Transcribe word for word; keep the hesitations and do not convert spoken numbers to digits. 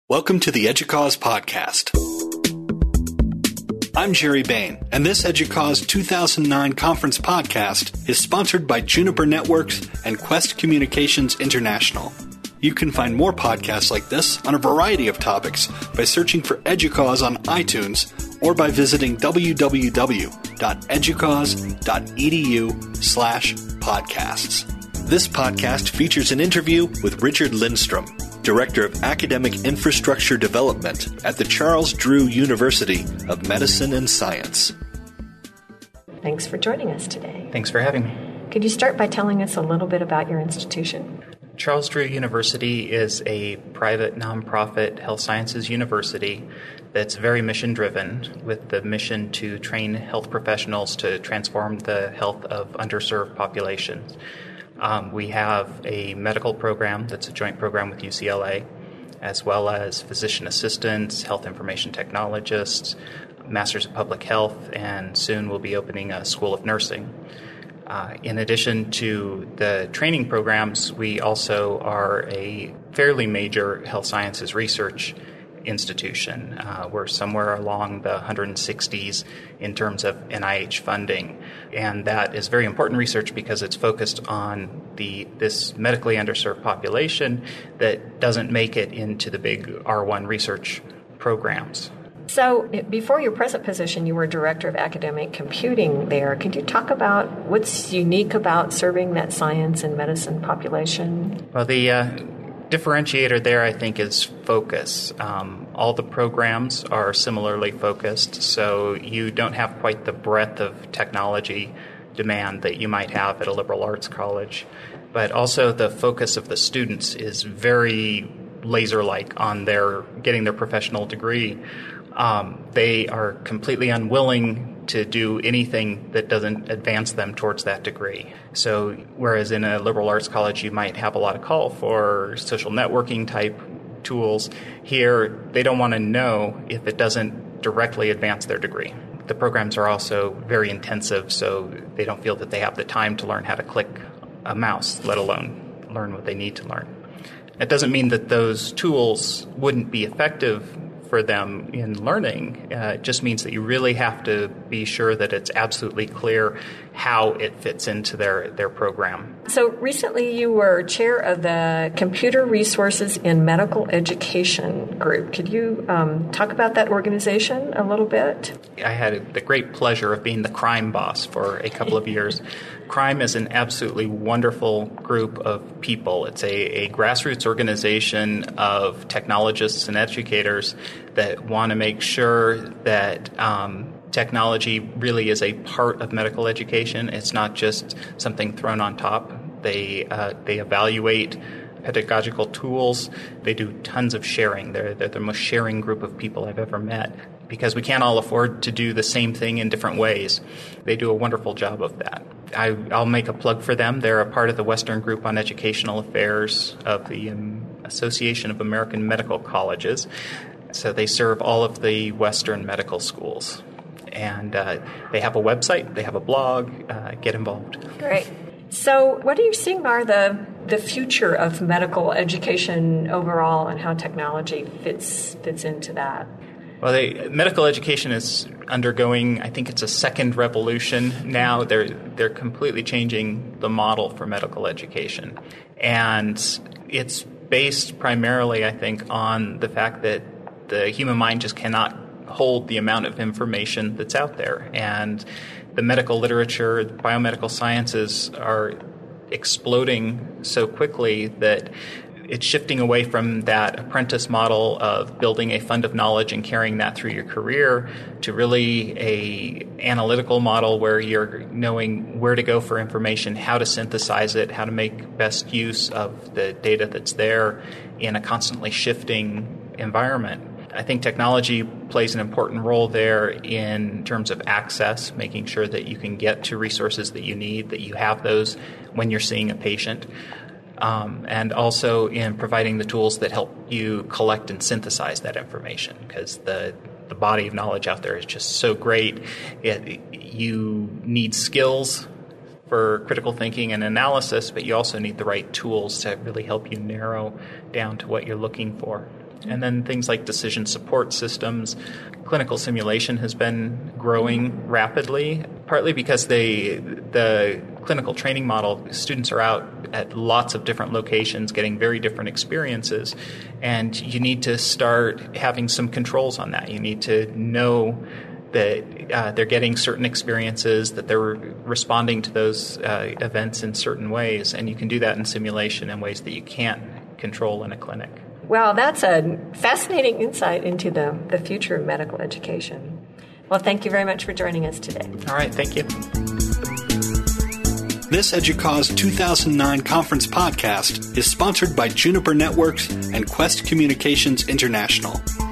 Welcome to the EDUCAUSE podcast. I'm Jerry Bain, and this EDUCAUSE two thousand nine conference podcast is sponsored by Juniper Networks and Quest Communications International. You can find more podcasts like this on a variety of topics by searching for EDUCAUSE on iTunes or by visiting www.educause.edu slash podcasts. This podcast features an interview with Richard Lindstrom, Director of Academic Infrastructure Development at the Charles Drew University of Medicine and Science. Thanks for joining us today. Thanks for having me. Could you start by telling us a little bit about your institution? Charles Drew University is a private nonprofit health sciences university that's very mission-driven, with the mission to train health professionals to transform the health of underserved populations. Um, we have a medical program that's a joint program with U C L A, as well as physician assistants, health information technologists, masters of public health, and soon we'll be opening a school of nursing. Uh, in addition to the training programs, we also are a fairly major health sciences research institution. Uh, we're somewhere along the one hundred sixties in terms of N I H funding, and that is very important research because it's focused on the this medically underserved population that doesn't make it into the big R one research programs. So before your present position, you were Director of Academic Computing there. Could you talk about what's unique about serving that science and medicine population? Well, the uh, differentiator there, I think, is focus. Um, all the programs are similarly focused, so you don't have quite the breadth of technology demand that you might have at a liberal arts college. But also the focus of the students is very laser-like on their getting their professional degree. Um, they are completely unwilling to do anything that doesn't advance them towards that degree. So whereas in a liberal arts college you might have a lot of call for social networking type tools, here they don't want to know if it doesn't directly advance their degree. The programs are also very intensive, so they don't feel that they have the time to learn how to click a mouse, let alone learn what they need to learn. It doesn't mean that those tools wouldn't be effective for them in learning. Uh, it just means that you really have to be sure that it's absolutely clear how it fits into their, their program. So recently you were chair of the Computer Resources in Medical Education group. Could you um, talk about that organization a little bit? I had the great pleasure of being the crime boss for a couple of years. Crime is an absolutely wonderful group of people. It's a, a grassroots organization of technologists and educators that want to make sure that um, technology really is a part of medical education. It's not just something thrown on top. They uh, they evaluate pedagogical tools. They do tons of sharing. They're, they're the most sharing group of people I've ever met because we can't all afford to do the same thing in different ways. They do a wonderful job of that. I, I'll make a plug for them. They're a part of the Western Group on Educational Affairs of the um, Association of American Medical Colleges. So they serve all of the Western medical schools. And uh, they have a website, they have a blog. Uh, get involved. Great. So what are you seeing are the, the future of medical education overall and how technology fits fits into that? Well, they, medical education is undergoing, I think it's a second revolution now. They're they're completely changing the model for medical education. And it's based primarily, I think, on the fact that the human mind just cannot hold the amount of information that's out there. And the medical literature, biomedical sciences are exploding so quickly that it's shifting away from that apprentice model of building a fund of knowledge and carrying that through your career to really a analytical model where you're knowing where to go for information, how to synthesize it, how to make best use of the data that's there in a constantly shifting environment. I think technology plays an important role there in terms of access, making sure that you can get to resources that you need, that you have those when you're seeing a patient. Um, and also in providing the tools that help you collect and synthesize that information, because the the body of knowledge out there is just so great. It, you need skills for critical thinking and analysis, but you also need the right tools to really help you narrow down to what you're looking for. And then things like decision support systems. Clinical simulation has been growing rapidly, partly because they, the clinical training model, students are out at lots of different locations getting very different experiences, and you need to start having some controls on that. You need to know that uh, they're getting certain experiences, that they're responding to those uh, events in certain ways, and you can do that in simulation in ways that you can't control in a clinic. Well, that's a fascinating insight into the, the future of medical education. Well, thank you very much for joining us today. All right, thank you. This EDUCAUSE two thousand nine conference podcast is sponsored by Juniper Networks and Quest Communications International.